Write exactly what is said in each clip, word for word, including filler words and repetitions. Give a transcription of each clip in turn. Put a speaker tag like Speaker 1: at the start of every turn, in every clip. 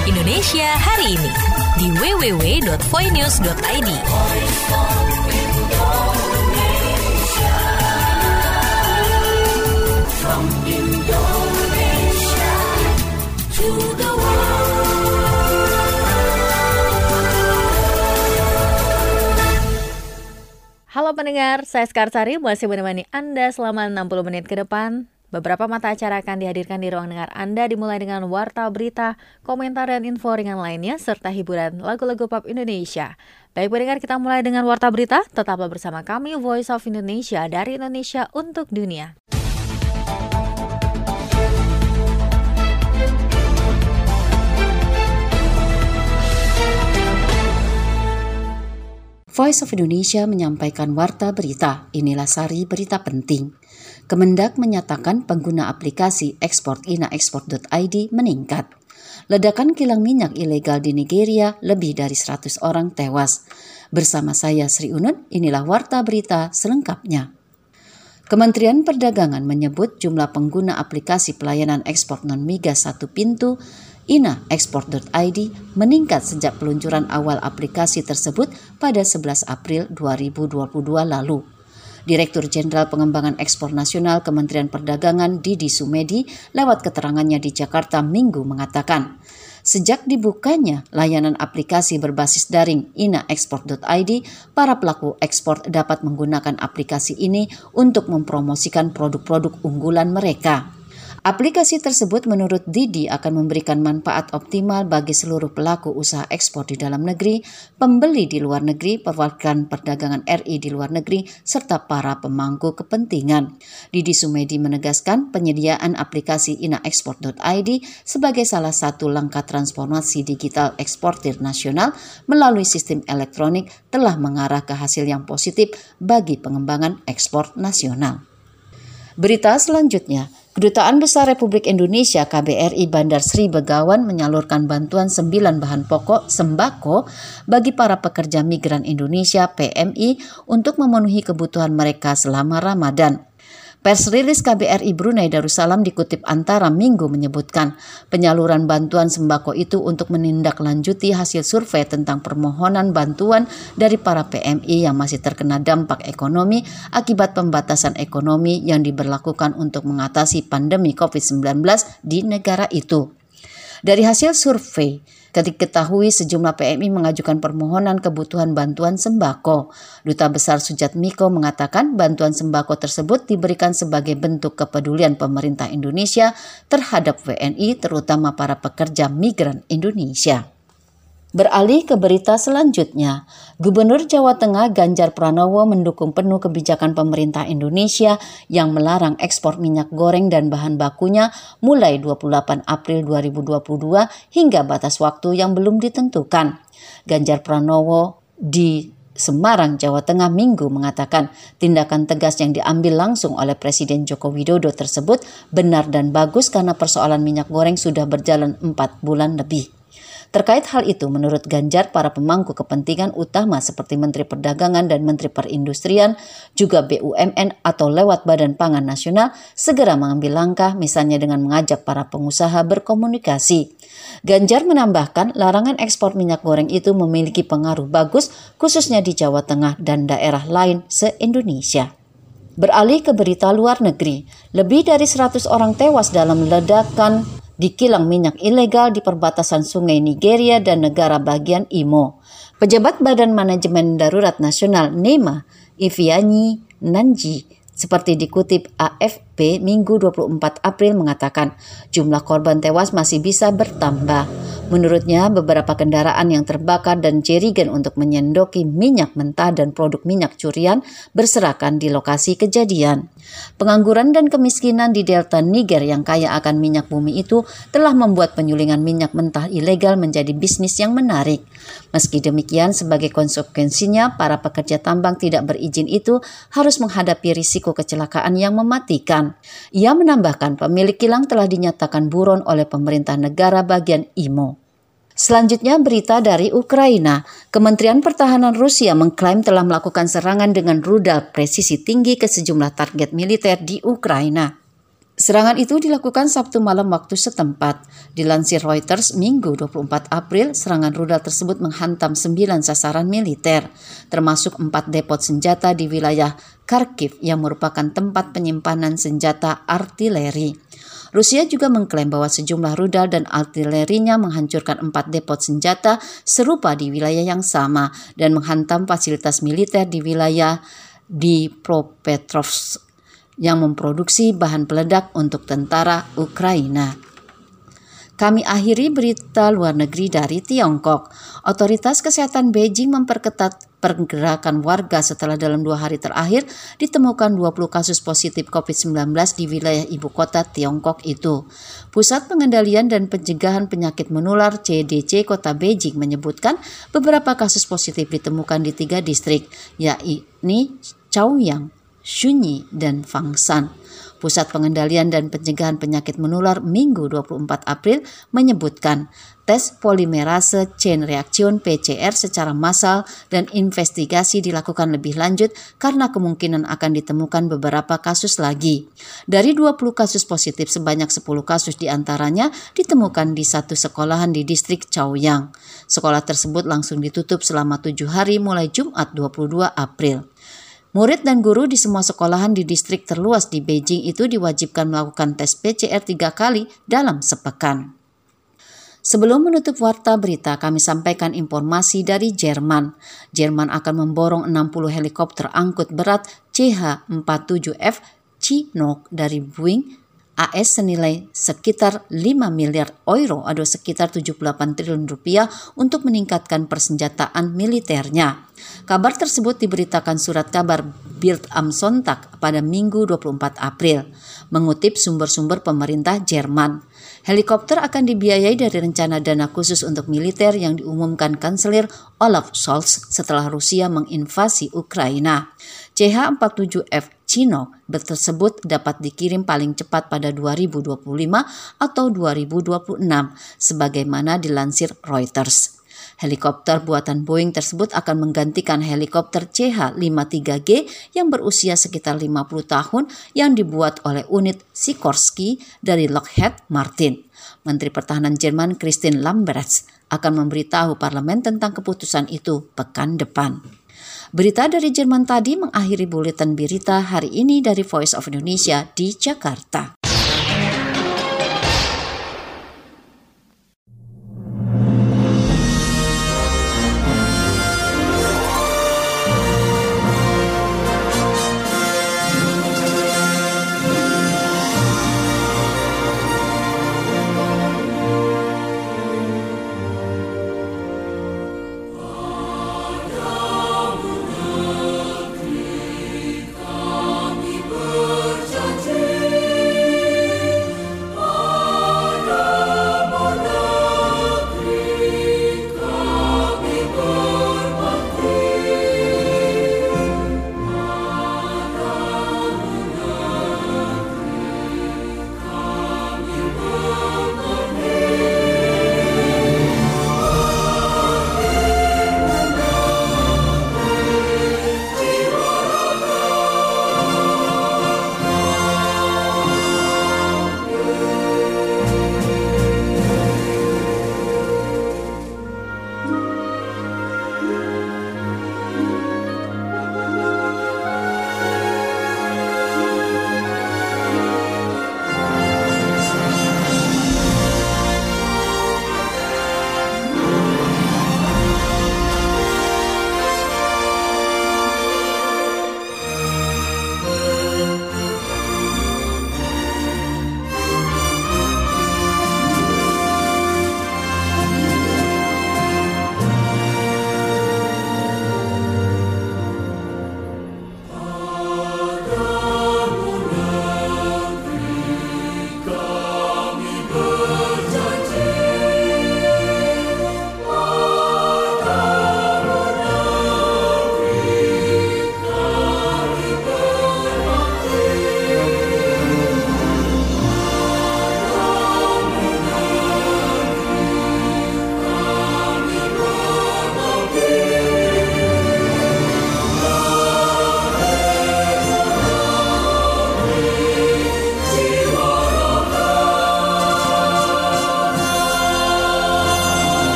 Speaker 1: Indonesia hari ini di w w w dot voinews dot i d. From Indonesia to the world.
Speaker 2: Halo pendengar, saya Skarsari masih menemani Anda selama enam puluh menit ke depan. Beberapa mata acara akan dihadirkan di ruang dengar Anda, dimulai dengan warta berita, komentar dan info ringan lainnya, serta hiburan lagu-lagu pop Indonesia. Baik pendengar, kita mulai dengan warta berita. Tetaplah bersama kami, Voice of Indonesia, dari Indonesia untuk dunia.
Speaker 3: Voice of Indonesia menyampaikan warta berita. Inilah sari berita penting. Kemendak menyatakan pengguna aplikasi ekspor ina ekspor dot i d meningkat. Ledakan kilang minyak ilegal di Nigeria, lebih dari seratus orang tewas. Bersama saya Sri Unun, inilah warta berita selengkapnya. Kementerian Perdagangan menyebut jumlah pengguna aplikasi pelayanan ekspor non-migas satu pintu ina ekspor dot i d meningkat sejak peluncuran awal aplikasi tersebut pada sebelas April dua ribu dua puluh dua lalu. Direktur Jenderal Pengembangan Ekspor Nasional Kementerian Perdagangan Didi Sumedi lewat keterangannya di Jakarta Minggu mengatakan, sejak dibukanya layanan aplikasi berbasis daring ina ekspor dot i d, para pelaku ekspor dapat menggunakan aplikasi ini untuk mempromosikan produk-produk unggulan mereka. Aplikasi tersebut menurut Didi akan memberikan manfaat optimal bagi seluruh pelaku usaha ekspor di dalam negeri, pembeli di luar negeri, perwakilan perdagangan R I di luar negeri, serta para pemangku kepentingan. Didi Sumedi menegaskan penyediaan aplikasi ina ekspor dot i d sebagai salah satu langkah transformasi digital eksportir nasional melalui sistem elektronik telah mengarah ke hasil yang positif bagi pengembangan ekspor nasional. Berita selanjutnya, Kedutaan Besar Republik Indonesia K B R I Bandar Sri Begawan menyalurkan bantuan sembilan bahan pokok sembako bagi para pekerja migran Indonesia P M I untuk memenuhi kebutuhan mereka selama Ramadan. Pers rilis K B R I Brunei Darussalam dikutip Antara Minggu menyebutkan penyaluran bantuan sembako itu untuk menindaklanjuti hasil survei tentang permohonan bantuan dari para P M I yang masih terkena dampak ekonomi akibat pembatasan ekonomi yang diberlakukan untuk mengatasi pandemi covid sembilan belas di negara itu. Dari hasil survei, diketahui sejumlah P M I mengajukan permohonan kebutuhan bantuan sembako. Duta Besar Sujatmiko mengatakan bantuan sembako tersebut diberikan sebagai bentuk kepedulian pemerintah Indonesia terhadap W N I, terutama para pekerja migran Indonesia. Beralih ke berita selanjutnya, Gubernur Jawa Tengah Ganjar Pranowo mendukung penuh kebijakan pemerintah Indonesia yang melarang ekspor minyak goreng dan bahan bakunya mulai dua puluh delapan April dua ribu dua puluh dua hingga batas waktu yang belum ditentukan. Ganjar Pranowo di Semarang, Jawa Tengah Minggu mengatakan tindakan tegas yang diambil langsung oleh Presiden Joko Widodo tersebut benar dan bagus karena persoalan minyak goreng sudah berjalan empat bulan lebih. Terkait hal itu, menurut Ganjar, para pemangku kepentingan utama seperti Menteri Perdagangan dan Menteri Perindustrian, juga B U M N atau lewat Badan Pangan Nasional, segera mengambil langkah misalnya dengan mengajak para pengusaha berkomunikasi. Ganjar menambahkan larangan ekspor minyak goreng itu memiliki pengaruh bagus khususnya di Jawa Tengah dan daerah lain se-Indonesia. Beralih ke berita luar negeri, lebih dari seratus orang tewas dalam ledakan di kilang minyak ilegal di perbatasan sungai Nigeria dan negara bagian Imo. Pejabat Badan Manajemen Darurat Nasional NEMA, Ifeanyi Nanji, seperti dikutip A F P Minggu dua puluh empat April mengatakan jumlah korban tewas masih bisa bertambah. Menurutnya, beberapa kendaraan yang terbakar dan jerigen untuk menyendoki minyak mentah dan produk minyak curian berserakan di lokasi kejadian. Pengangguran dan kemiskinan di delta Niger yang kaya akan minyak bumi itu telah membuat penyulingan minyak mentah ilegal menjadi bisnis yang menarik. Meski demikian, sebagai konsekuensinya, para pekerja tambang tidak berizin itu harus menghadapi risiko kecelakaan yang mematikan. Ia menambahkan pemilik kilang telah dinyatakan buron oleh pemerintah negara bagian Imo. Selanjutnya berita dari Ukraina. Kementerian Pertahanan Rusia mengklaim telah melakukan serangan dengan rudal presisi tinggi ke sejumlah target militer di Ukraina. Serangan itu dilakukan Sabtu malam waktu setempat. Dilansir Reuters, Minggu dua puluh empat April, serangan rudal tersebut menghantam sembilan sasaran militer, termasuk empat depot senjata di wilayah Kharkiv yang merupakan tempat penyimpanan senjata artileri. Rusia juga mengklaim bahwa sejumlah rudal dan artilerinya menghancurkan empat depot senjata serupa di wilayah yang sama dan menghantam fasilitas militer di wilayah Dnipropetrovsk yang memproduksi bahan peledak untuk tentara Ukraina. Kami akhiri berita luar negeri dari Tiongkok. Otoritas kesehatan Beijing memperketat pergerakan warga setelah dalam dua hari terakhir ditemukan dua puluh kasus positif covid sembilan belas di wilayah ibu kota Tiongkok itu. Pusat Pengendalian dan Pencegahan Penyakit Menular C D C Kota Beijing menyebutkan beberapa kasus positif ditemukan di tiga distrik, yakni Chaoyang, Shunyi, dan Fangshan. Pusat Pengendalian dan Pencegahan Penyakit Menular Minggu dua puluh empat April menyebutkan tes polimerase chain reaction P C R secara massal dan investigasi dilakukan lebih lanjut karena kemungkinan akan ditemukan beberapa kasus lagi. Dari dua puluh kasus positif, sebanyak sepuluh kasus diantaranya ditemukan di satu sekolahan di distrik Chaoyang. Sekolah tersebut langsung ditutup selama tujuh hari mulai Jumat dua puluh dua April. Murid dan guru di semua sekolahan di distrik terluas di Beijing itu diwajibkan melakukan tes P C R tiga kali dalam sepekan. Sebelum menutup warta berita, kami sampaikan informasi dari Jerman. Jerman akan memborong enam puluh helikopter angkut berat C H empat puluh tujuh F Chinook dari Boeing A S senilai sekitar lima miliar euro atau sekitar tujuh puluh delapan triliun rupiah untuk meningkatkan persenjataan militernya. Kabar tersebut diberitakan surat kabar Bild am Sonntag pada Minggu dua puluh empat April, mengutip sumber-sumber pemerintah Jerman. Helikopter akan dibiayai dari rencana dana khusus untuk militer yang diumumkan Kanselir Olaf Scholz setelah Rusia menginvasi Ukraina. C H empat puluh tujuh F Chinook tersebut dapat dikirim paling cepat pada dua ribu dua puluh lima atau dua ribu dua puluh enam, sebagaimana dilansir Reuters. Helikopter buatan Boeing tersebut akan menggantikan helikopter C H lima puluh tiga G yang berusia sekitar lima puluh tahun yang dibuat oleh unit Sikorsky dari Lockheed Martin. Menteri Pertahanan Jerman Christine Lambrecht akan memberitahu parlemen tentang keputusan itu pekan depan. Berita dari Jerman tadi mengakhiri buletin berita hari ini dari Voice of Indonesia di Jakarta.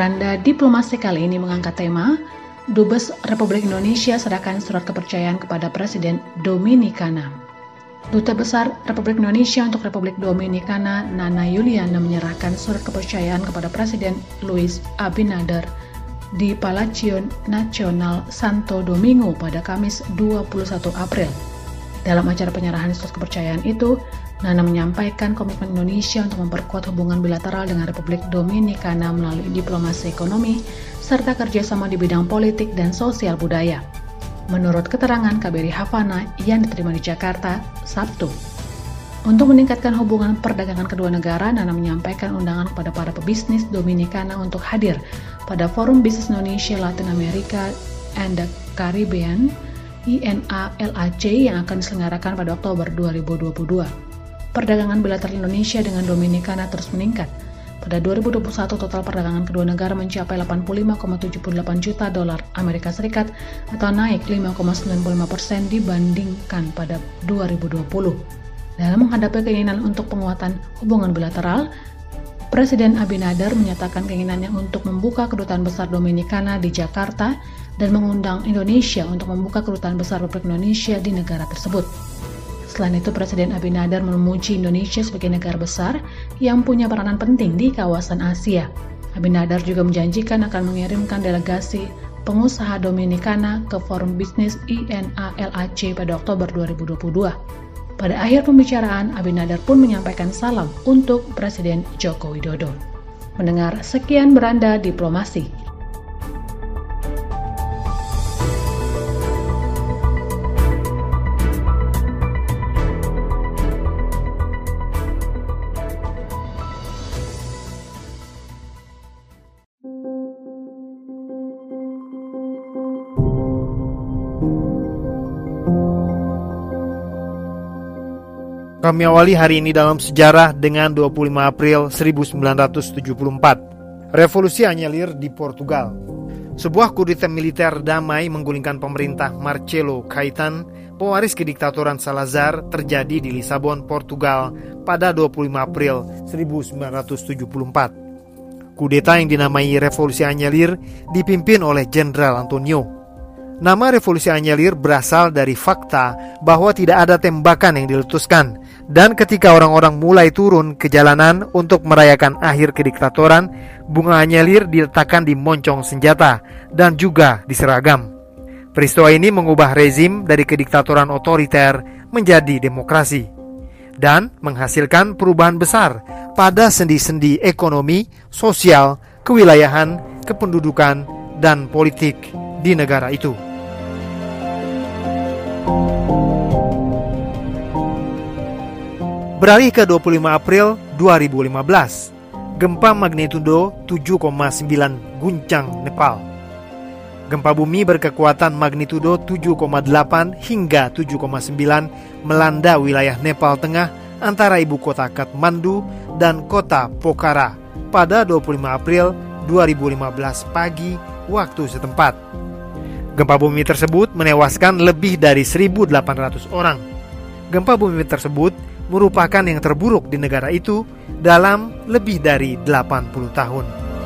Speaker 4: Beranda diplomasi kali ini mengangkat tema Dubes Republik Indonesia serahkan surat kepercayaan kepada Presiden Dominikana. Duta Besar Republik Indonesia untuk Republik Dominikana, Nana Yuliana, menyerahkan surat kepercayaan kepada Presiden Luis Abinader di Palacio Nacional Santo Domingo pada Kamis dua puluh satu April. Dalam acara penyerahan surat kepercayaan itu, Nana menyampaikan komitmen Indonesia untuk memperkuat hubungan bilateral dengan Republik Dominikana melalui diplomasi ekonomi serta kerjasama di bidang politik dan sosial budaya. Menurut keterangan K B R I Havana yang diterima di Jakarta, Sabtu. Untuk meningkatkan hubungan perdagangan kedua negara, Nana menyampaikan undangan kepada para pebisnis Dominikana untuk hadir pada Forum Bisnis Indonesia Latin America and the Caribbean I N A L A C yang akan diselenggarakan pada Oktober dua ribu dua puluh dua. Perdagangan bilateral Indonesia dengan Dominikana terus meningkat. Pada dua ribu dua puluh satu, total perdagangan kedua negara mencapai delapan puluh lima koma tujuh delapan juta dolar Amerika Serikat atau naik lima koma sembilan puluh lima persen dibandingkan pada dua ribu dua puluh. Dalam menghadapi keinginan untuk penguatan hubungan bilateral, Presiden Abinader menyatakan keinginannya untuk membuka kedutaan besar Dominikana di Jakarta dan mengundang Indonesia untuk membuka kedutaan besar Republik Indonesia di negara tersebut. Selain itu, Presiden Abinader memuji Indonesia sebagai negara besar yang punya peranan penting di kawasan Asia. Abinader juga menjanjikan akan mengirimkan delegasi pengusaha Dominikana ke Forum Bisnis I N A L A C pada Oktober dua ribu dua puluh dua. Pada akhir pembicaraan, Abinader pun menyampaikan salam untuk Presiden Joko Widodo. Mendengar sekian beranda diplomasi.
Speaker 5: Kami awali hari ini dalam sejarah dengan dua puluh lima April seribu sembilan ratus tujuh puluh empat. Revolusi anyelir di Portugal. Sebuah kudeta militer damai menggulingkan pemerintah Marcelo Caetano, pewaris kediktatoran Salazar, terjadi di Lisabon, Portugal pada dua puluh lima April seribu sembilan ratus tujuh puluh empat. Kudeta yang dinamai Revolusi Anyelir dipimpin oleh Jenderal Antonio. Nama Revolusi Anyelir berasal dari fakta bahwa tidak ada tembakan yang diletuskan, dan ketika orang-orang mulai turun ke jalanan untuk merayakan akhir kediktatoran, bunga anyelir diletakkan di moncong senjata dan juga di seragam. Peristiwa ini mengubah rezim dari kediktatoran otoriter menjadi demokrasi dan menghasilkan perubahan besar pada sendi-sendi ekonomi, sosial, kewilayahan, kependudukan, dan politik di negara itu. Beralih ke dua puluh lima April dua ribu lima belas, gempa magnitudo tujuh koma sembilan guncang Nepal. Gempa bumi berkekuatan magnitudo tujuh koma delapan hingga tujuh koma sembilan melanda wilayah Nepal Tengah antara ibu kota Kathmandu dan kota Pokhara pada dua puluh lima April dua ribu lima belas pagi waktu setempat. Gempa bumi tersebut menewaskan lebih dari seribu delapan ratus orang. Gempa bumi tersebut merupakan yang terburuk di negara itu dalam lebih dari delapan puluh tahun.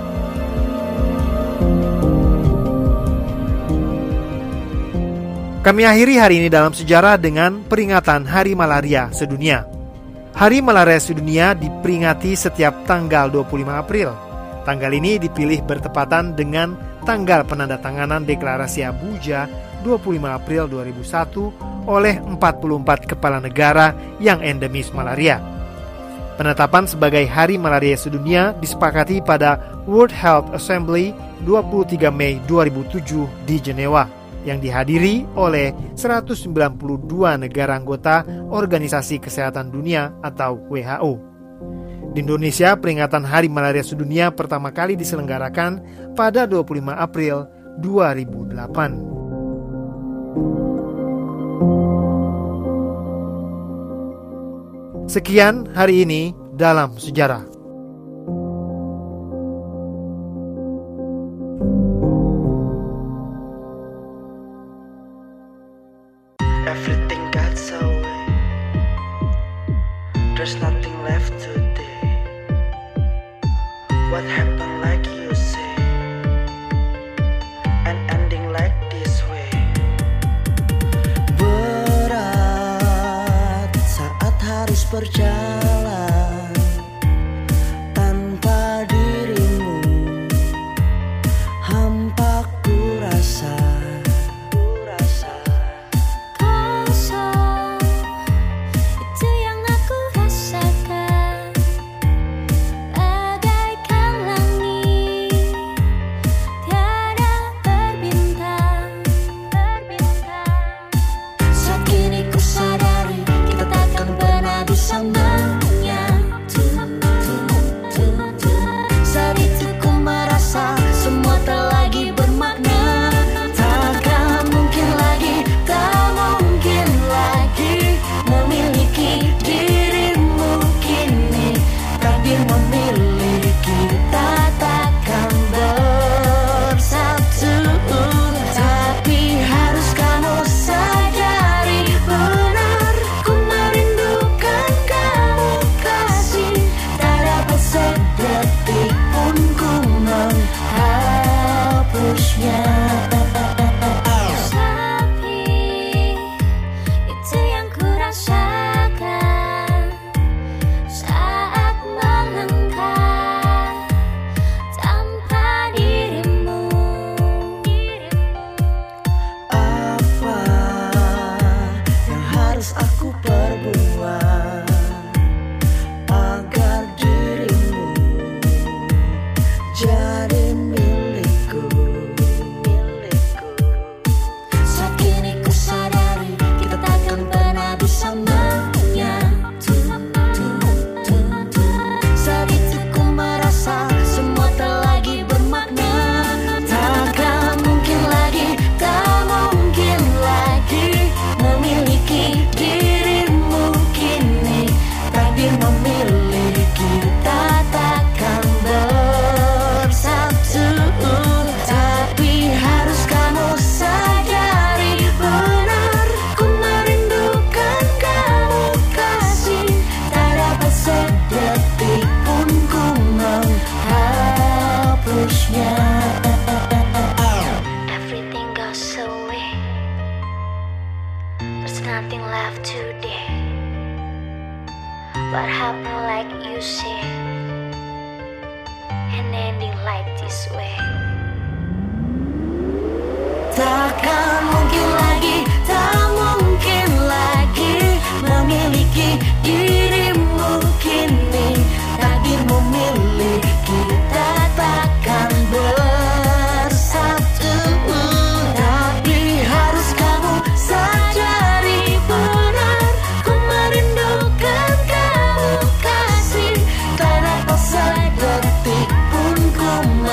Speaker 5: Kami akhiri hari ini dalam sejarah dengan peringatan Hari Malaria Sedunia. Hari Malaria Sedunia diperingati setiap tanggal dua puluh lima April. Tanggal ini dipilih bertepatan dengan tanggal penandatanganan Deklarasi Abuja dua puluh lima April dua ribu satu oleh empat puluh empat kepala negara yang endemis malaria. Penetapan sebagai Hari Malaria Sedunia disepakati pada World Health Assembly dua puluh tiga Mei dua ribu tujuh di Jenewa, yang dihadiri oleh seratus sembilan puluh dua negara anggota Organisasi Kesehatan Dunia atau W H O. Di Indonesia, peringatan Hari Malaria Sedunia pertama kali diselenggarakan pada dua puluh lima April dua ribu delapan. Sekian hari ini dalam sejarah.
Speaker 6: Everything got away. There's nothing left today. What happened like you say? berjalan tanpa dirimu, hampa ku rasa.
Speaker 7: Kosong, itu yang aku rasakan, bagaikan langit tiada berbintang, berbintang.
Speaker 6: Saat kini ku sadari kita takkan pernah bisa menyatu. Saat itu ku merasa semua tak lagi bermakna. Takkan mungkin lagi, tak mungkin lagi memiliki dirimu kini. Takdir memiliki kita takkan bersatu. Tapi harus kamu sadari benar, ku merindukan kamu kasih. Tak dapat sedetik pun ku menghapusnya.
Speaker 7: Tapi itu yang ku rasakan saat melangkah tanpa dirimu.
Speaker 6: Apa yang harus aku perbuat agar dirimu jadi milikku, milikku. Saat kini ku sadari kita takkan pernah bisa menyatu. Saat itu ku merasa semua tak lagi bermakna. Takkan mungkin lagi, tak mungkin lagi memiliki dirimu kini. Takdir memiliki kita takkan bersatu. Tapi harus kamu sadari benar, ku merindukan kamu kasih. Tak dapat sedetik pun ku menghapusnya.
Speaker 7: Everything goes away, there's nothing left today. What happened like you say, and ending like this way.
Speaker 6: Takkan mungkin lagi, tak mungkin lagi memiliki dirimu kini. Takdir memiliki kita takkan bersatu. Tapi harus kamu sadari benar, ku merindukan kamu kasih. Tak dapat sedetik pun ku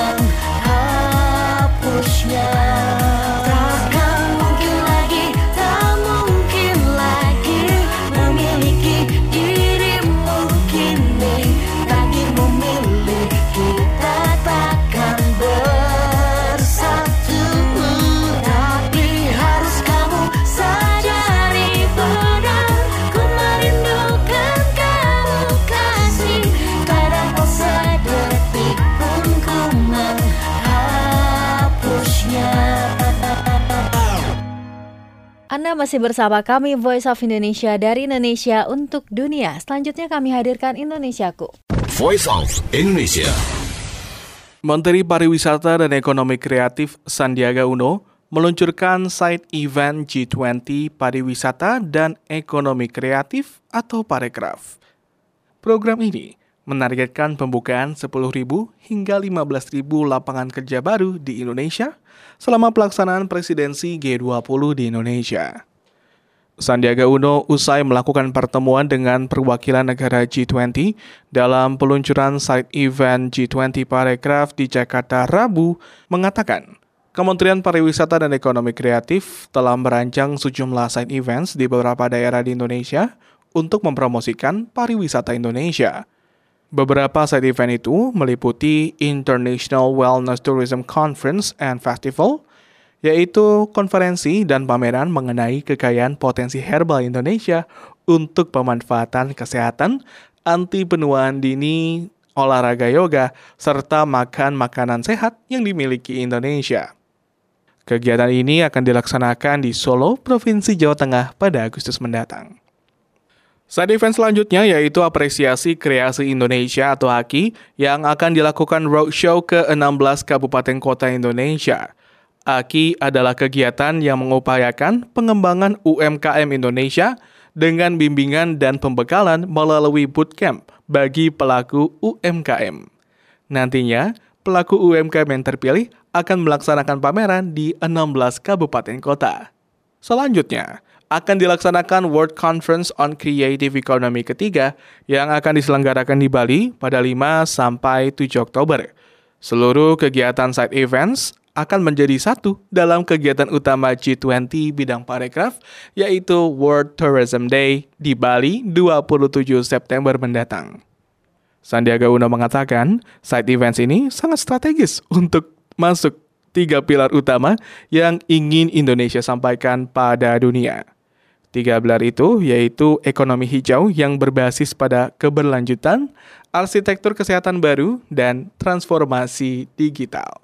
Speaker 6: menghapusnya. Takkan mungkin lagi, tak mungkin lagi memiliki dirimu kini. Takdir memiliki kita takkan bersatu. Tapi harus kamu sadari benar, ku merindukan kamu kasih. Tak dapat sedetik pun ku menghapusnya.
Speaker 2: Anda masih bersama kami Voice of Indonesia dari Indonesia untuk dunia. Selanjutnya kami hadirkan Indonesiaku.
Speaker 8: Voice of Indonesia.
Speaker 9: Menteri Pariwisata dan Ekonomi Kreatif Sandiaga Uno meluncurkan side event G dua puluh Pariwisata dan Ekonomi Kreatif atau Parekraf. Program ini menargetkan pembukaan sepuluh ribu hingga lima belas ribu lapangan kerja baru di Indonesia selama pelaksanaan presidensi G dua puluh di Indonesia. Sandiaga Uno usai melakukan pertemuan dengan perwakilan negara G dua puluh dalam peluncuran side event G dua puluh Parekraf di Jakarta Rabu mengatakan, Kementerian Pariwisata dan Ekonomi Kreatif telah merancang sejumlah side events di beberapa daerah di Indonesia untuk mempromosikan pariwisata Indonesia. Beberapa side event itu meliputi International Wellness Tourism Conference and Festival, yaitu konferensi dan pameran mengenai kekayaan potensi herbal Indonesia untuk pemanfaatan kesehatan, anti penuaan dini, olahraga yoga, serta makan makanan sehat yang dimiliki Indonesia. Kegiatan ini akan dilaksanakan di Solo, Provinsi Jawa Tengah pada Agustus mendatang. Side event selanjutnya yaitu apresiasi kreasi Indonesia atau A K I yang akan dilakukan roadshow ke enam belas kabupaten kota Indonesia. A K I adalah kegiatan yang mengupayakan pengembangan U M K M Indonesia dengan bimbingan dan pembekalan melalui bootcamp bagi pelaku U M K M. Nantinya, pelaku U M K M yang terpilih akan melaksanakan pameran di enam belas kabupaten kota. Selanjutnya, akan dilaksanakan World Conference on Creative Economy ketiga yang akan diselenggarakan di Bali pada lima sampai tujuh Oktober. Seluruh kegiatan side events akan menjadi satu dalam kegiatan utama G dua puluh bidang parekraf, yaitu World Tourism Day di Bali dua puluh tujuh September mendatang. Sandiaga Uno mengatakan, side events ini sangat strategis untuk masuk tiga pilar utama yang ingin Indonesia sampaikan pada dunia. Tiga pilar itu yaitu ekonomi hijau yang berbasis pada keberlanjutan, arsitektur kesehatan baru, dan transformasi digital.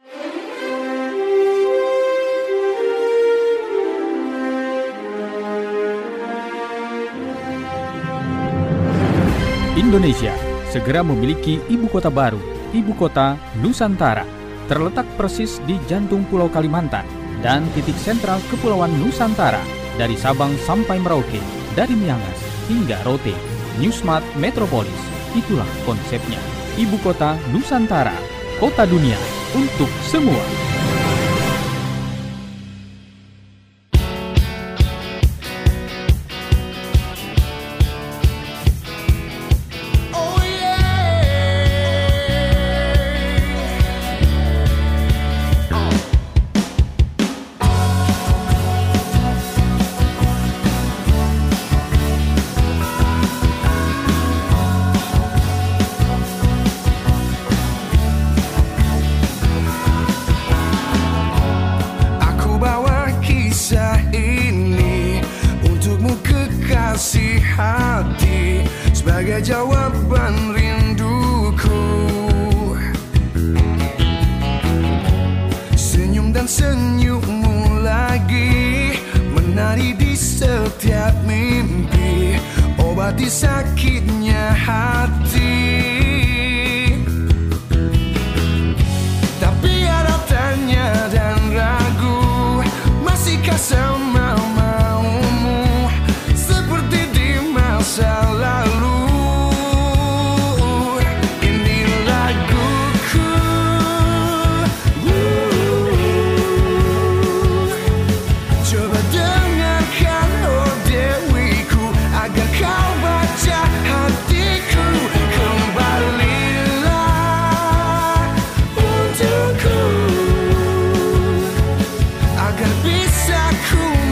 Speaker 10: Indonesia segera memiliki ibu kota baru, ibu kota Nusantara, terletak persis di jantung Pulau Kalimantan dan titik sentral Kepulauan Nusantara. Dari Sabang sampai Merauke, dari Miangas hingga Rote, New Smart Metropolis, itulah konsepnya. Ibu kota Nusantara, kota dunia untuk semua.
Speaker 11: Hati sebagai jawaban rinduku, senyum dan senyummu lagi menari di setiap mimpi, obati sakitnya hati. Tapi ada tanya dan ragu, masihkah sama maumu seperti di masa lalu? Ini laguku, coba dengarkan oh dewiku, agar kau baca hatiku. Kembalilah untukku, agar bisa ku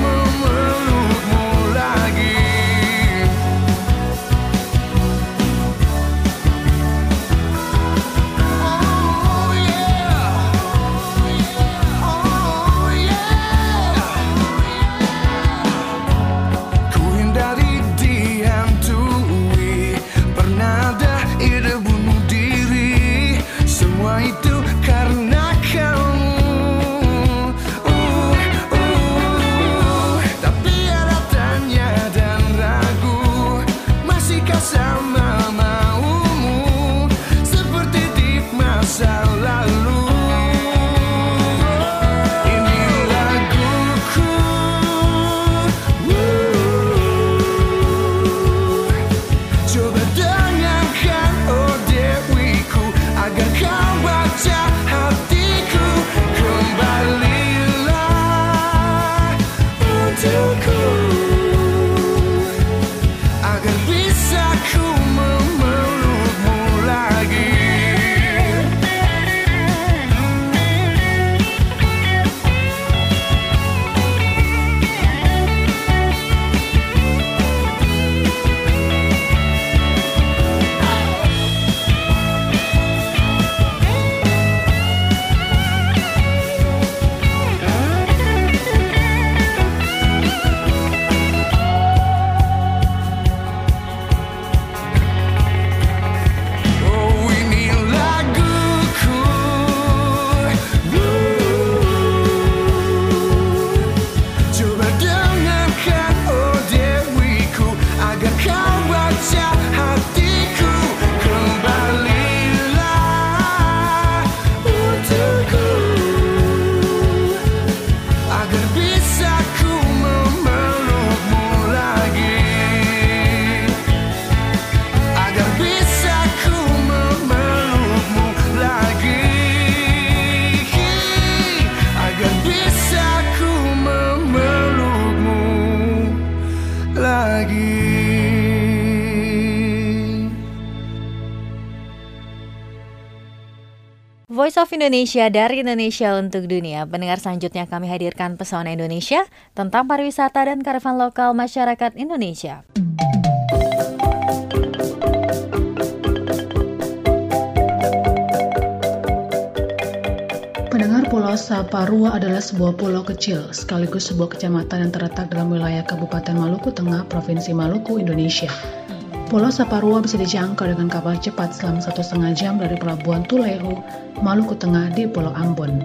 Speaker 2: Voice of Indonesia dari Indonesia untuk dunia. Pendengar, selanjutnya kami hadirkan Pesona Indonesia tentang pariwisata dan kearifan lokal masyarakat Indonesia.
Speaker 4: Pendengar, Pulau Saparua adalah sebuah pulau kecil sekaligus sebuah kecamatan yang terletak dalam wilayah Kabupaten Maluku Tengah, Provinsi Maluku, Indonesia. Pulau Saparua bisa dijangkau dengan kapal cepat selama satu setengah jam dari Pelabuhan Tulehu, Maluku Tengah di Pulau Ambon.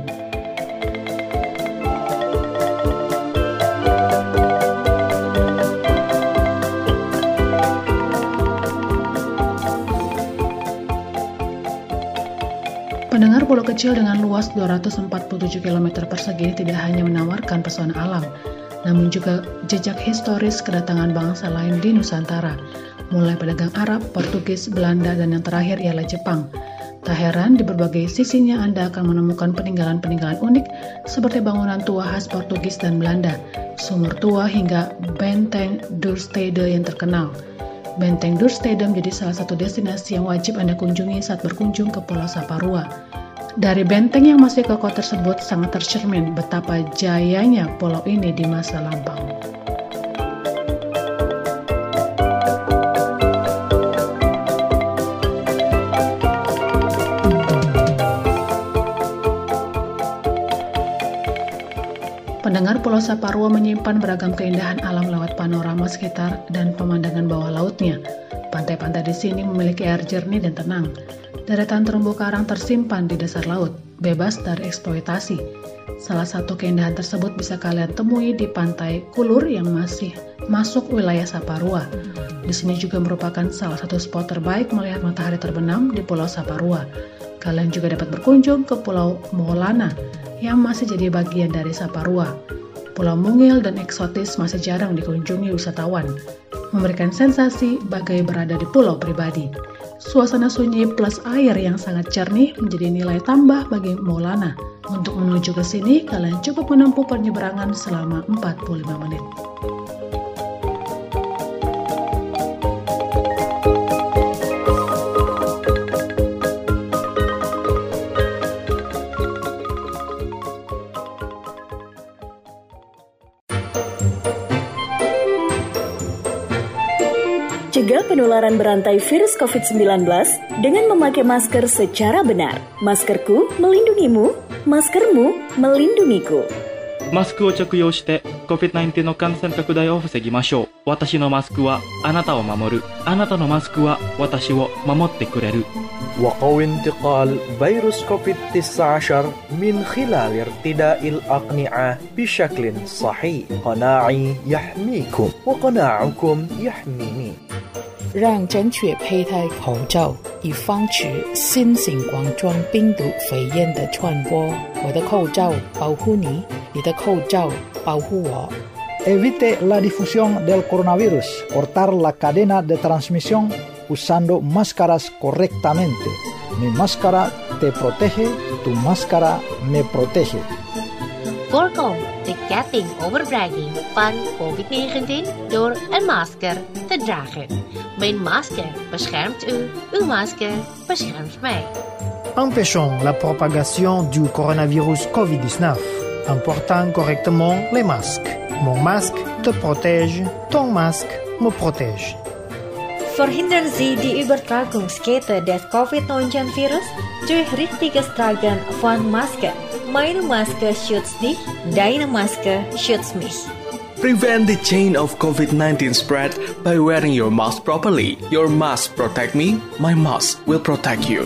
Speaker 4: Pendengar, pulau kecil dengan luas dua ratus empat puluh tujuh kilometer persegi tidak hanya menawarkan pesona alam, namun juga jejak historis kedatangan bangsa lain di Nusantara, mulai pedagang Arab, Portugis, Belanda, dan yang terakhir ialah Jepang. Tak heran, di berbagai sisinya Anda akan menemukan peninggalan-peninggalan unik seperti bangunan tua khas Portugis dan Belanda, sumur tua hingga benteng Duurstede yang terkenal. Benteng Duurstede menjadi salah satu destinasi yang wajib Anda kunjungi saat berkunjung ke Pulau Saparua. Dari benteng yang masih kokoh tersebut sangat tercermin betapa jayanya pulau ini di masa lampau. Pendengar, Pulau Saparua menyimpan beragam keindahan alam lewat panorama sekitar dan pemandangan bawah lautnya. Pantai-pantai di sini memiliki air jernih dan tenang. Deretan terumbu karang tersimpan di dasar laut, bebas dari eksploitasi. Salah satu keindahan tersebut bisa kalian temui di Pantai Kulur yang masih masuk wilayah Saparua. Di sini juga merupakan salah satu spot terbaik melihat matahari terbenam di Pulau Saparua. Kalian juga dapat berkunjung ke Pulau Moholana yang masih jadi bagian dari Saparua. Pulau mungil dan eksotis masih jarang dikunjungi wisatawan, memberikan sensasi bagai berada di pulau pribadi. Suasana sunyi plus air yang sangat jernih menjadi nilai tambah bagi Moholana. Untuk menuju ke sini, kalian cukup menempuh penyeberangan selama empat puluh lima menit.
Speaker 12: Cegah penularan berantai virus covid sembilan belas dengan memakai masker secara benar. Maskerku melindungimu, maskermu melindungiku.
Speaker 13: マスクを着用して コビッドナインティーン の感染拡大を防ぎましょう。私のマスクはあなたを守る。あなたのマスクは私を守ってくれる。
Speaker 14: وقوي انتقال فيروس كوفيد تسعة عشر من خلال ارتداء الأقنعة بشكل صحيح. قناعي يحميكم وقناعكم يحميني.
Speaker 15: 让正确佩戴口罩，以防止新型冠状病毒肺炎的传播。我的口罩保护你，你的口罩保护我。
Speaker 16: Evite la difusión del coronavirus, cortar la cadena de transmisión usando máscaras correctamente. Mi máscara te protege, tu máscara me protege.
Speaker 1: Voorkom de ketting overdraging van covid negentien door een masker te dragen. Mijn masker beschermt u, uw masker beschermt mij.
Speaker 5: Empêchons la propagation du coronavirus covid dix-neuf en portant correctement les masques. Mon masque te protège, ton masque me protège.
Speaker 2: Verhindern Sie die Übertragungskette des covid neunzehn virus durch richtiges Tragen von Masken. Meine Maske schützt dich, deine Maske schützt mich.
Speaker 9: Prevent the chain of covid nineteen spread by wearing your mask properly. Your mask protect me, my mask will protect you.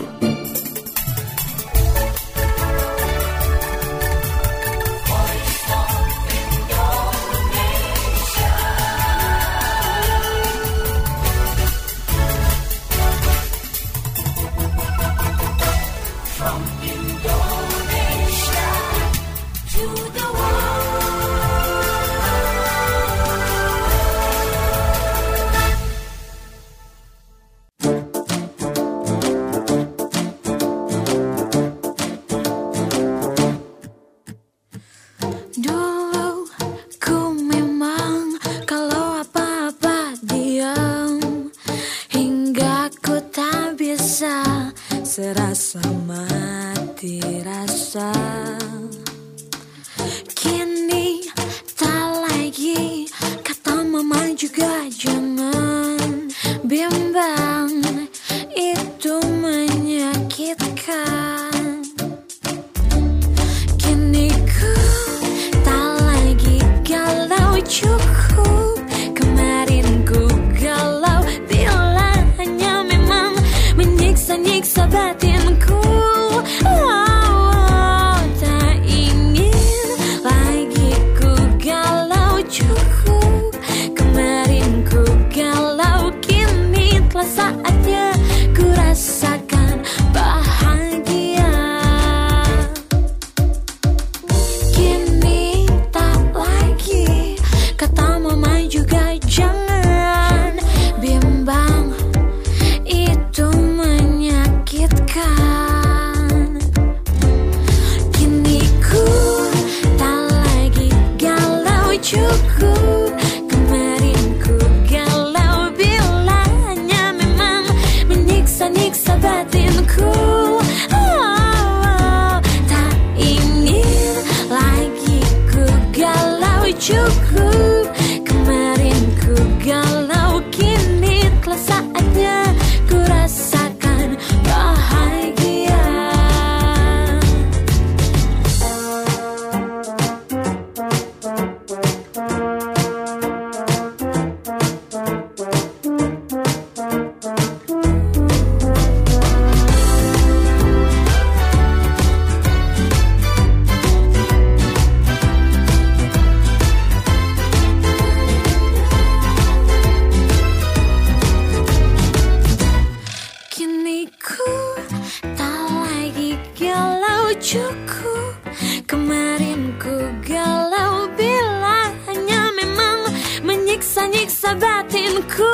Speaker 6: menyiksa batinku.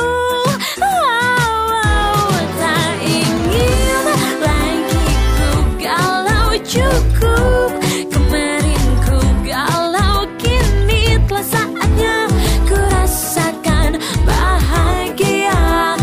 Speaker 6: Oh, tak ingin lagi ku galau, cukup kemarin ku galau, kini telah saatnya ku rasakan bahagia.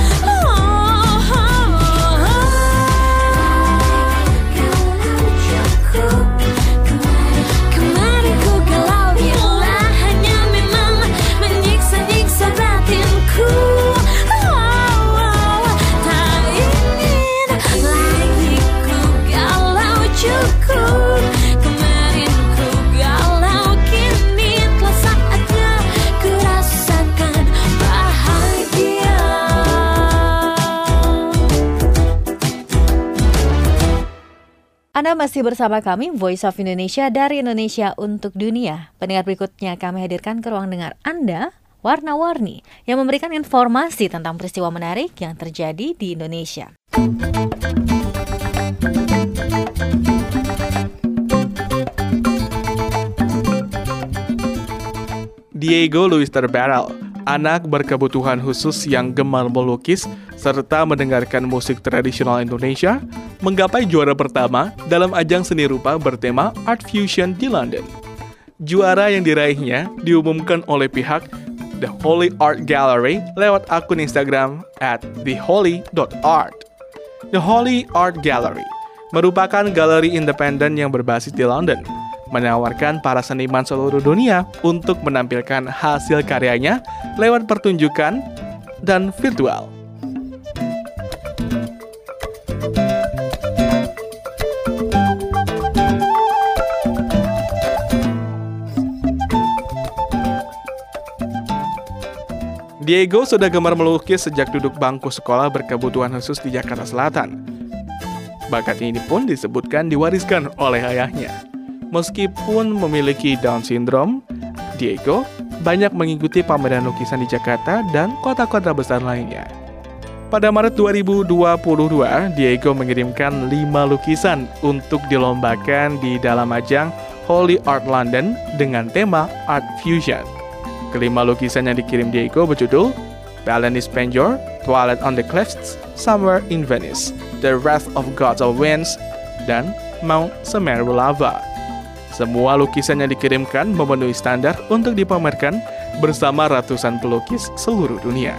Speaker 2: Anda masih bersama kami, Voice of Indonesia dari Indonesia untuk Dunia. Pendengar berikutnya kami hadirkan ke ruang dengar Anda, Warna-Warni, yang memberikan informasi tentang peristiwa menarik yang terjadi di Indonesia.
Speaker 9: Diego Luister Barrel, anak berkebutuhan khusus yang gemar melukis serta mendengarkan musik tradisional Indonesia, menggapai juara pertama dalam ajang seni rupa bertema Art Fusion di London. Juara yang diraihnya diumumkan oleh pihak The Holy Art Gallery lewat akun Instagram at the holy dot art. The Holy Art Gallery merupakan galeri independen yang berbasis di London, menawarkan para seniman seluruh dunia untuk menampilkan hasil karyanya lewat pertunjukan dan virtual. Diego sudah gemar melukis sejak duduk bangku sekolah berkebutuhan khusus di Jakarta Selatan. Bakat ini pun disebutkan diwariskan oleh ayahnya. Meskipun memiliki Down syndrome, Diego banyak mengikuti pameran lukisan di Jakarta dan kota-kota besar lainnya. Pada Maret dua ribu dua puluh dua, Diego mengirimkan lima lukisan untuk dilombakan di dalam ajang Holy Art London dengan tema Art Fusion. Kelima lukisan yang dikirim Diego berjudul Balinese Penjor, Twilight on the Cliffs, Somewhere in Venice, The Wrath of Gods of Winds, dan Mount Semeru Lava. Semua lukisan yang dikirimkan memenuhi standar untuk dipamerkan bersama ratusan pelukis seluruh dunia.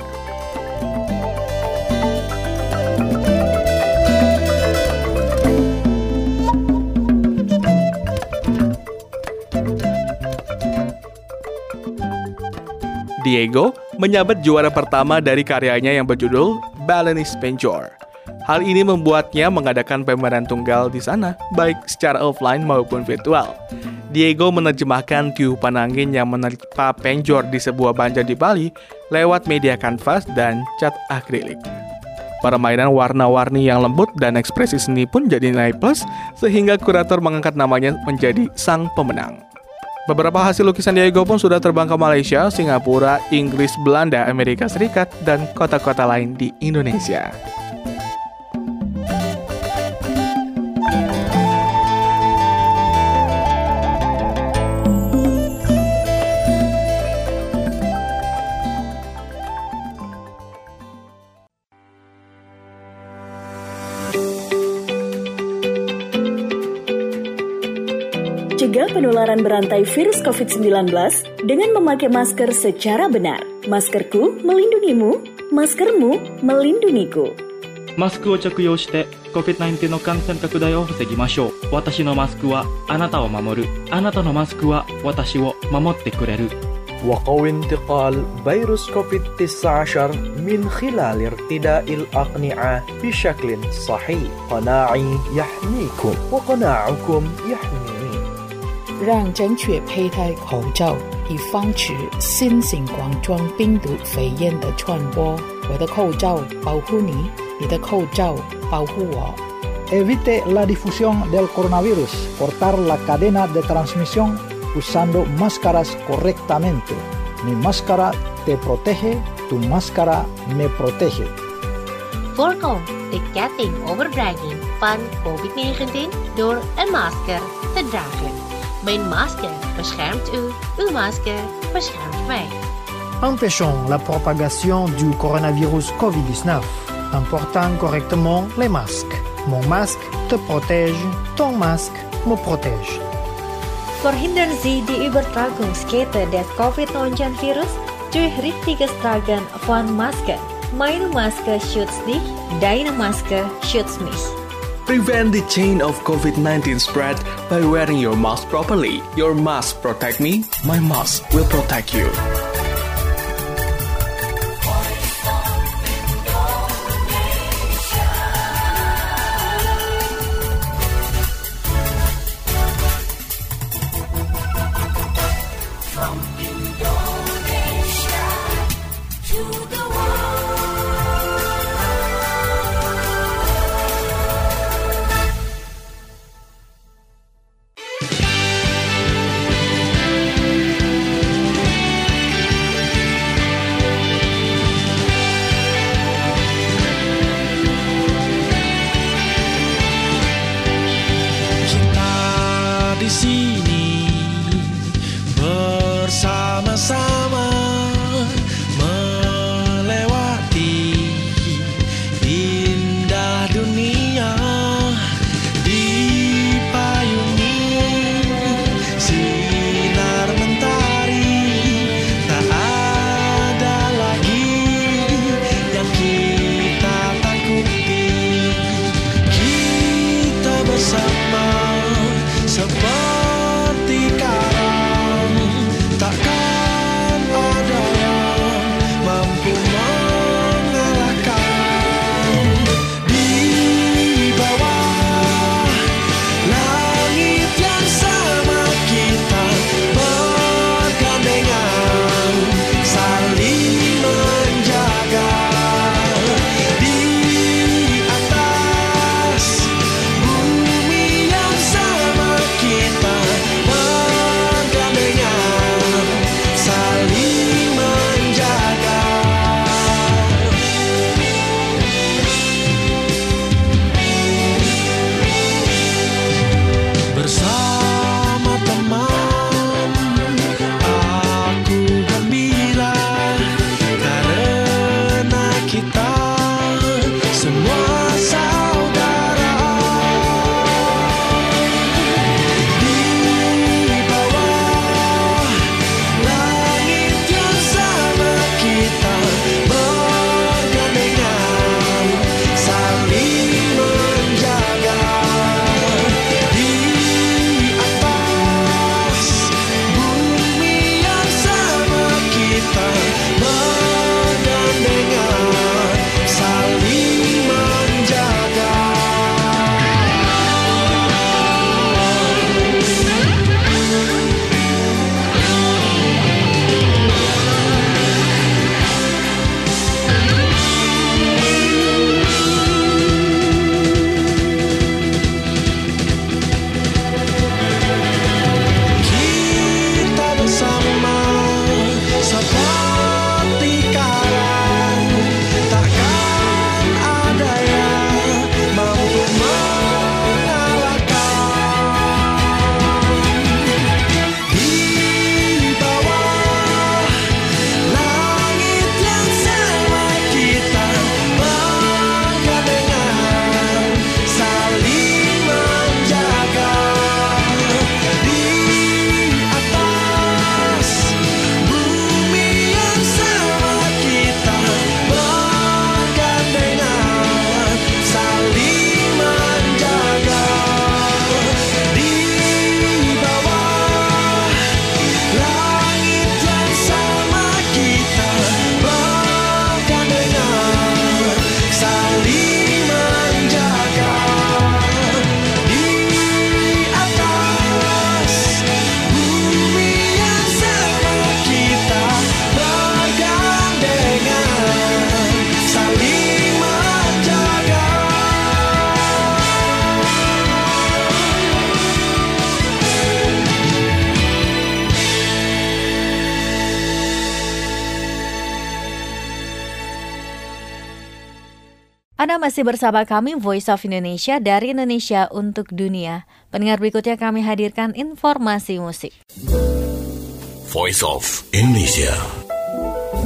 Speaker 9: Diego menyabet juara pertama dari karyanya yang berjudul Balinese Penjor. Hal ini membuatnya mengadakan pameran tunggal di sana, baik secara offline maupun virtual. Diego menerjemahkan tiupan angin yang menerpa penjor di sebuah banjar di Bali lewat media kanvas dan cat akrilik. Permainan warna-warni yang lembut dan ekspresi seni pun jadi nilai plus, sehingga kurator mengangkat namanya menjadi sang pemenang. Beberapa hasil lukisan Diego pun sudah terbang ke Malaysia, Singapura, Inggris, Belanda, Amerika Serikat, dan kota-kota lain di Indonesia.
Speaker 12: Cegah penularan berantai virus covid sembilan belas dengan memakai masker secara benar. Maskerku melindungimu, maskermu melindungiku.
Speaker 13: マスクを着用して コビッドナインティーン の感染拡大を防ぎましょう。私のマスクはあなたを守る。あなたのマスクは私を守ってくれる。
Speaker 14: وقوي انتقال فيروس كوفيد تسعة عشر من خلال ارتداء الأقنعة بشكل صحيح. قناعي يحميكم وقناعكم يحميني.
Speaker 15: 让正确佩戴口罩，以防止新型冠状病毒肺炎的传播。我的口罩保护你，你的口罩保护我。
Speaker 16: Evite la difusión del coronavirus. Cortar la cadena de transmisión usando máscaras correctamente. Mi máscara te protege, tu máscara me protege.
Speaker 1: Voorkom de ketting overdraging van covid negentien door een masker te dragen. Mijn masker beschermt u, uw masker beschermt mij.
Speaker 5: empêchons la propagation du coronavirus covid dix-neuf en portant correctement les masques. Mon masque te protège, ton masque me protège.
Speaker 2: Verhindern Sie die Übertragungskette des covid neunzehn Virus durch richtiges Tragen von Maske. Meine Maske schützt dich, deine Maske schützt mich.
Speaker 9: Prevent the chain of covid nineteen spread by wearing your mask properly. Your mask protect me, my mask will protect you.
Speaker 2: Anda masih bersama kami Voice of Indonesia dari Indonesia untuk Dunia. Pendengar, berikutnya kami hadirkan informasi musik.
Speaker 8: Voice of Indonesia.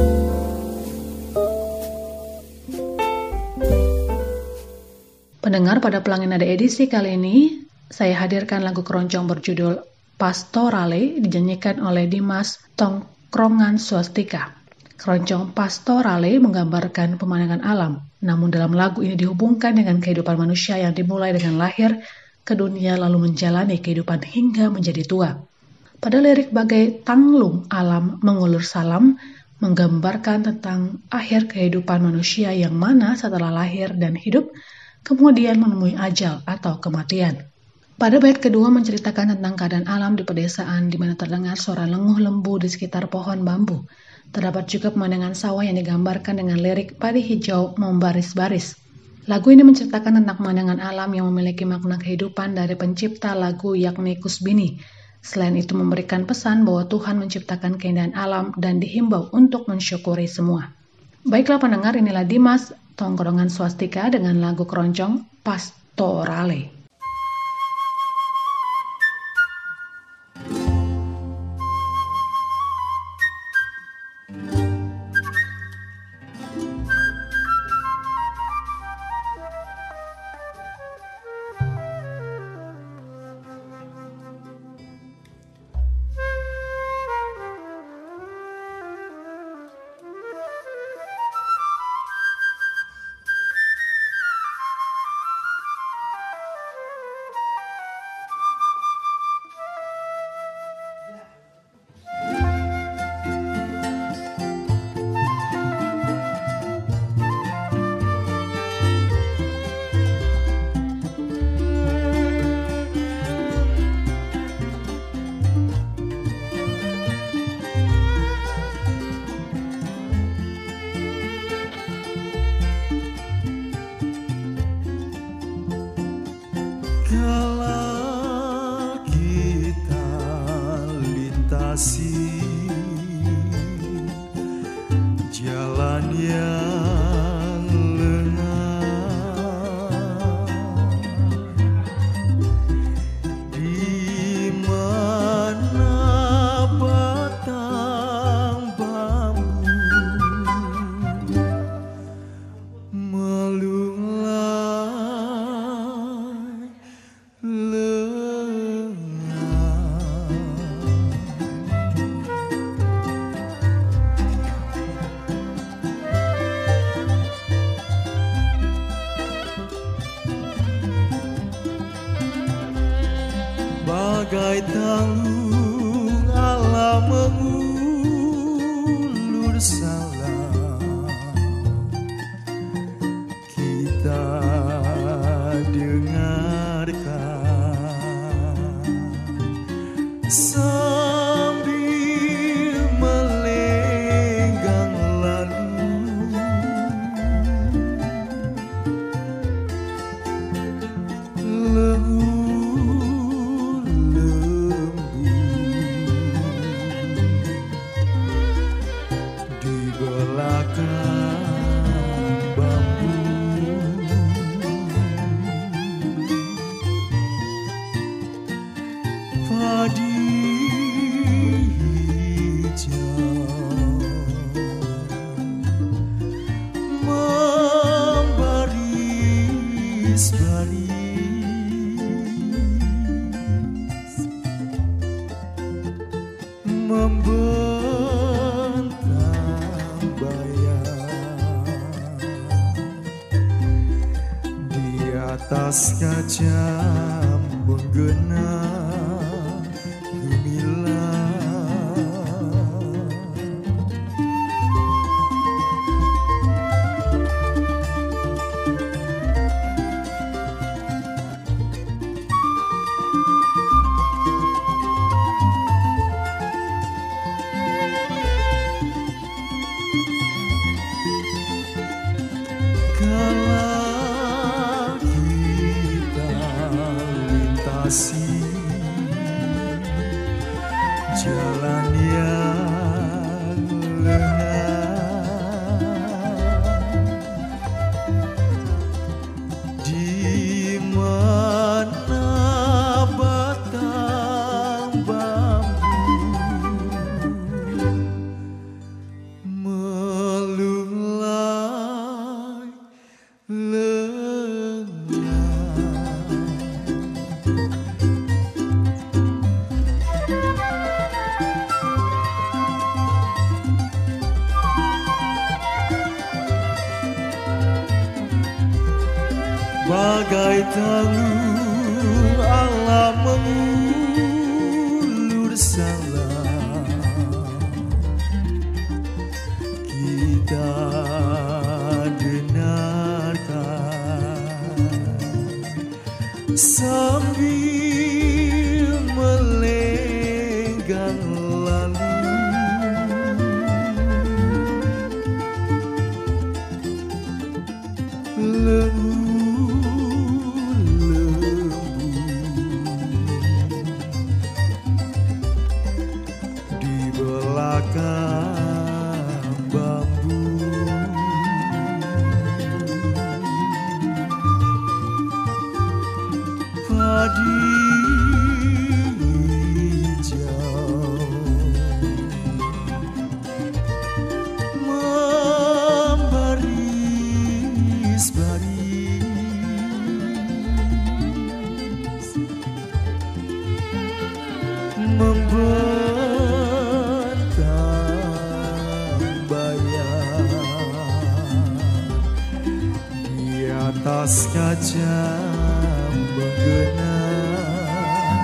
Speaker 4: Pendengar, pada Pelangi Nada edisi kali ini, saya hadirkan lagu keroncong berjudul Pastorale dinyanyikan oleh Dimas Tongkrongan Swastika. Keroncong Pastorale menggambarkan pemandangan alam, namun dalam lagu ini dihubungkan dengan kehidupan manusia yang dimulai dengan lahir ke dunia lalu menjalani kehidupan hingga menjadi tua. Pada lirik bagai tanglung alam mengulur salam, menggambarkan tentang akhir kehidupan manusia yang mana setelah lahir dan hidup, kemudian menemui ajal atau kematian. Pada bait kedua menceritakan tentang keadaan alam di pedesaan di mana terdengar suara lenguh lembu di sekitar pohon bambu. Terdapat juga pemandangan sawah yang digambarkan dengan lirik padi hijau membaris-baris. Lagu ini menceritakan tentang pemandangan alam yang memiliki makna kehidupan dari pencipta lagu yakni Kusbini. Selain itu memberikan pesan bahwa Tuhan menciptakan keindahan alam dan dihimbau untuk mensyukuri semua. Baiklah pendengar, inilah Dimas Tongkrongan Swastika dengan lagu keroncong Pastorale.
Speaker 11: Kala kita lintasi jalan yang lengang, di mana batang bambu melulai bagai tanglung alam mengulur salam, kita dengarkan sambil melenggang lalu. Lembu di belakang bambu, padi hijau membaris-baris, membentang bayang di atas kaca menggena kala kita lintasi bagai tanggung Allah mengulur salam. Kita dengarkan sambil melenggang lalu. Atas kaca menggenang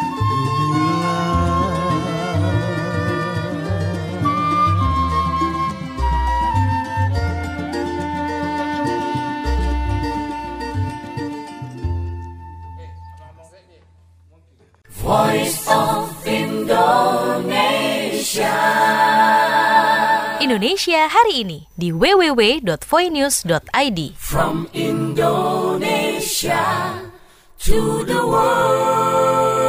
Speaker 6: Voice of Indonesia.
Speaker 1: Indonesia hari ini di w w w dot voinews dot i d.
Speaker 6: From Indonesia to the world.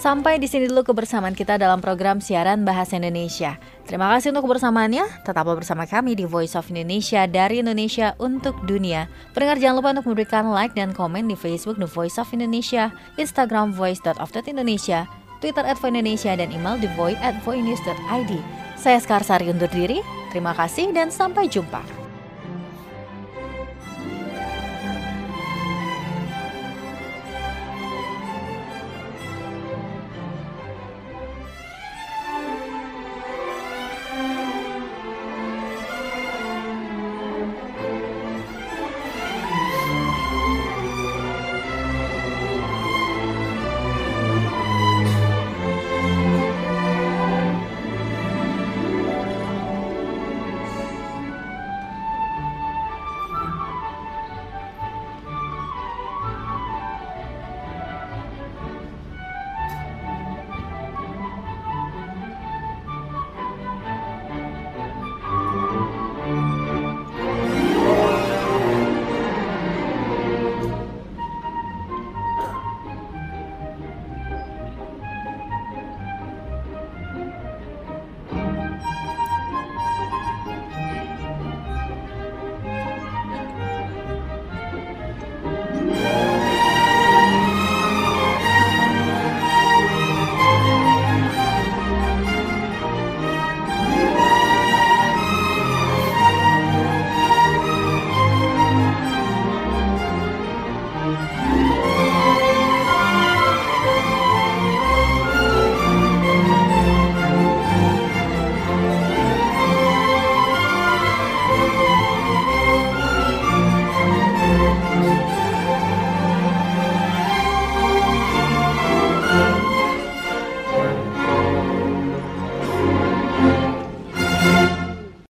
Speaker 2: Sampai di sini dulu kebersamaan kita dalam program siaran Bahasa Indonesia. Terima kasih untuk kebersamaannya. Tetaplah bersama kami di Voice of Indonesia, dari Indonesia untuk dunia. Pendengar jangan lupa untuk memberikan like dan komen di Facebook The Voice of Indonesia, Instagram voice dot of dot indonesia, Twitter at voice indonesia, dan email thevoice at voicenews dot id. Saya Skarsari undur diri. Terima kasih dan sampai jumpa.